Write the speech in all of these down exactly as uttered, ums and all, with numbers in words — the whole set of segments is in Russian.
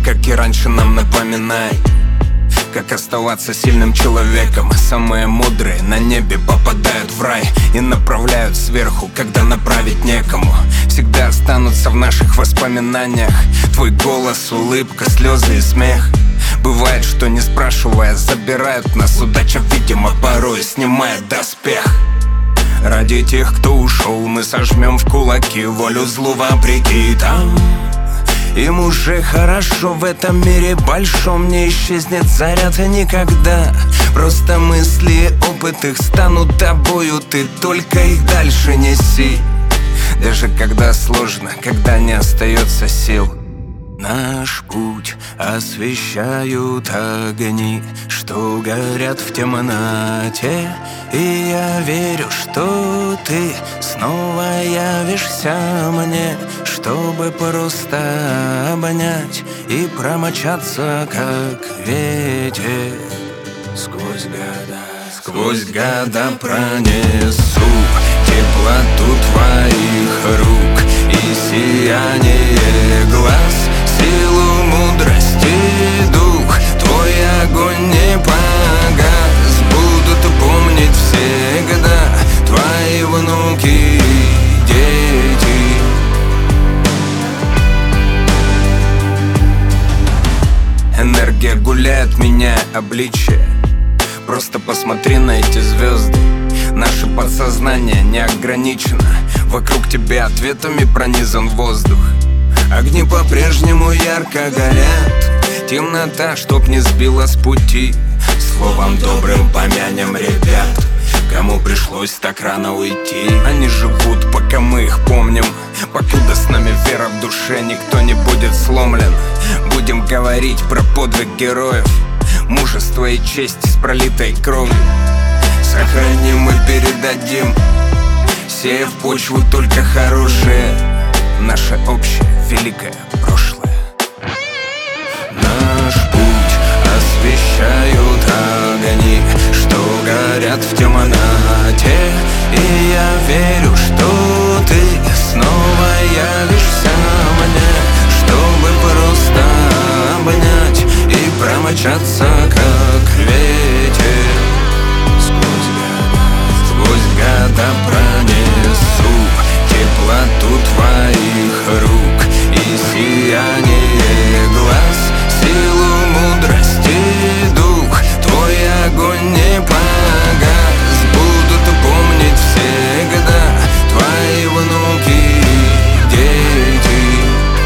как и раньше, нам напоминай, как оставаться сильным человеком. Самые мудрые на небе попадают в рай и направляют сверху, когда направить некому. Всегда останутся в наших воспоминаниях твой голос, улыбка, слезы и смех. Бывает, что не спрашивая, забирают нас удача, видимо, порой снимает доспех. Ради тех, кто ушел, мы сожмем в кулаки волю злу вопреки. Там им уже хорошо в этом мире большом, не исчезнет заряд никогда. Просто мысли, опыт их станут тобою, ты только их дальше неси. Даже когда сложно, когда не остается сил. Наш путь освещают огни, что горят в темноте. И я верю, что ты снова явишься мне, чтобы просто обнять и промчаться, как ветер. Сквозь года, сквозь года пронесу теплоту твоих рук и сияние глаз, силу мудрости дух. Твой огонь не погас, будут помнить всегда твои внуки и дети. Энергия гуляет, меняя обличие. Просто посмотри на эти звезды. Наше подсознание не ограничено. Вокруг тебя ответами пронизан воздух. Огни по-прежнему ярко горят. Темнота, чтоб не сбила с пути. Словом добрым помянем ребят, кому пришлось так рано уйти. Они живут, пока мы их помним. Покуда с нами вера в душе, никто не будет сломлен. Будем говорить про подвиг героев, мужество и честь с пролитой кровью. Сохраним и передадим, сея в почву только хорошее, наше общее великое прошлое. Наш путь освещают огни, что горят в темноте. И я верю, что ты снова явишься мне, чтобы просто обнять и промчаться, как ветер. Сквозь года, сквозь года пронесу теплоту твоих рук и сияние глаз, силу мудрости дух. Твой огонь не погас, будут помнить всегда твои внуки и дети.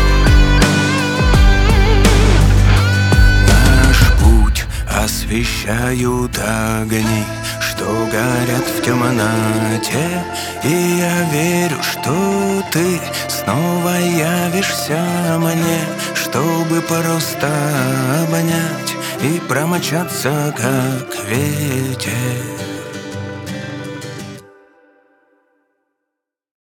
Наш путь освещают огни, что горят в темноте. И я верю, что ты снова явишься мне, чтобы просто обнять и промчаться, как ветер.